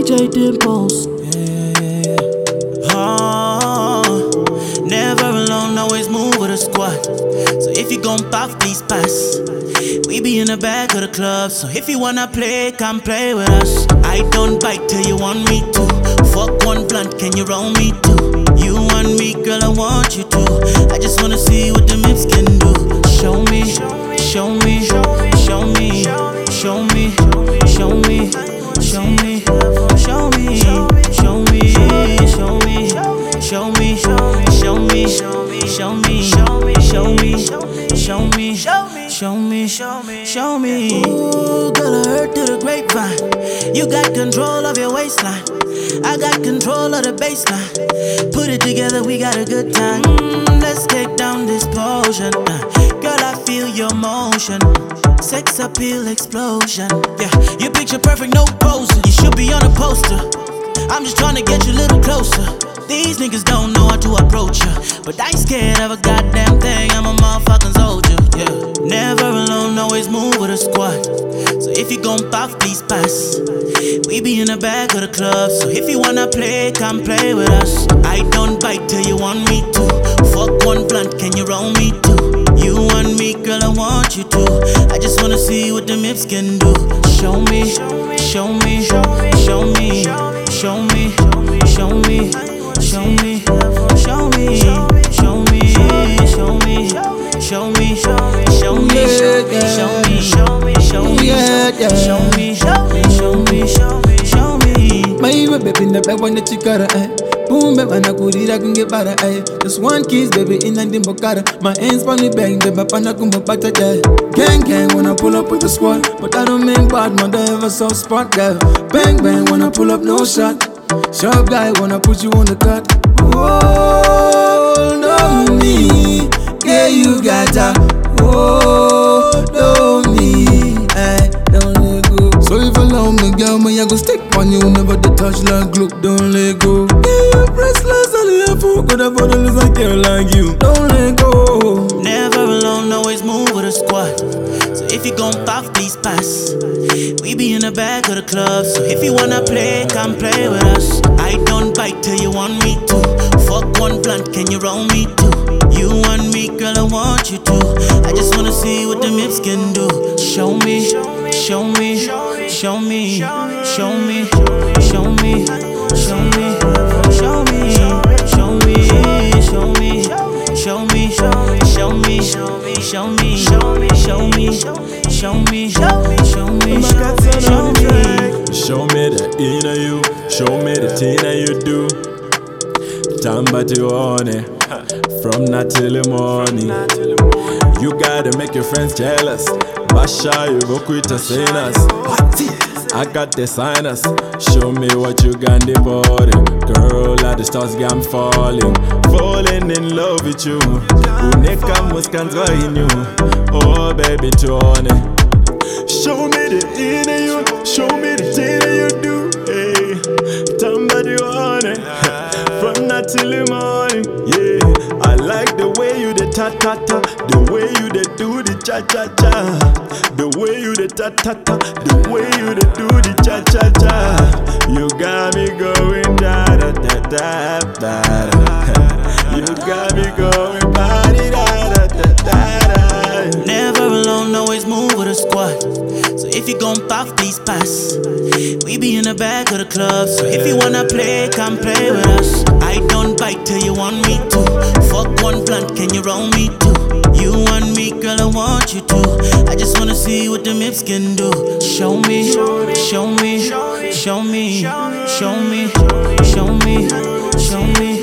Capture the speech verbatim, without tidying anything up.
J Dimples. Yeah, yeah, yeah. Oh, never alone, always move with a squad. So if you gon' pop these pass, we be in the back of the club. So if you wanna play, come play with us. I don't bite till you want me to. Fuck one blunt, can you roll me too? You want me, girl, I want you to. I just wanna see what the mips can do. Show me, show me, show me, show me, show me, show me, show me, show me, show me, show me, show me, show me, show me, show me, show me, show me, show me, show me, show me. Ooh, girl, I heard through the grapevine, you got control of your waistline. I got control of the baseline. Put it together, we got a good time. Mm, let's take down this potion. Uh, girl, I feel your motion. Sex appeal explosion. Yeah, your picture perfect, no poser. You should be on a poster. I'm just trying to get you a little closer. These niggas don't know how to approach you, but I ain't scared of a goddamn thing. I'm a motherfucking soldier. Yeah, never alone, always move with a squad. So if you gon' pop these pass, we be in the back of the club. So if you wanna play, come play with us. I don't bite till you want me to. Fuck one blunt, can you roll me too? You want me, girl, I want you to. I just wanna see what the mips can do. Show me, show me, show me, show me, show me, show me, show me, show me, show me, show me, show me, show me, show me, show me, show me, show me, show me, show me, show me, show me. My baby in the back when the chikara, eh. Boom, baby, when I could eat, I can get better, eh. Just one kiss, baby, in and in Bokara. My hands on the bang, the bapana kumba pata, yeah. Gang, gang, when I pull up with the squad. But I don't make bad, mother ever soft spot, girl. Bang, bang, when I pull up, no shot. Sharp guy, when I put you on the cut. Hold on me, yeah, you got to hold on me, eh. Don't let go. So if I love me, girl, me I go stick on you. Never the touch like glue, don't let go. Yeah, you're restless, I live for. Could have put a loose like girl like you. Don't let go. Never alone, always move with a squad. So if you gon' pop these pass, we be in the back of the club. So if you wanna play, come play with us. I don't bite till you want me to. Fuck one blunt, can you roll me too? You want me, girl, I want you to. I just wanna see what the mips can do. Show me, show me, show me, show me, show me, show me, show me, show me, show me, show me, show me, show me, show me, show me, show me, show me, show me, show me, show me, show me. Show me the inner you, show me the thing that you do. Tamba tuone, from night till the morning. You gotta make your friends jealous. Basha, you go quit a sinners. I got the signers. Show me what you got the body. Girl, at the stars I'm falling. Falling in love with you. Uneka muskanzwa in you. Oh baby, tuone. Show me the inner you. Show me the thing that you do. Hey, tamba tuone. From night till the morning. Yeah, I like the way you the ta ta ta. The way you the do the cha cha cha. The way you the ta ta ta. The way you the do the cha cha cha. You got me going da da da da da da. You got me going party da da da da da. Never alone, always move with a squad. So if you gon' pop these pass, we be in the back of the club. So if you wanna play, come play with us. I don't bite till you want me to. Fuck one blunt, can you roll me too? You want me, girl, I want you to. I just wanna see what the mips can do. Show me, show me, show me, show me, show me, show me, show me.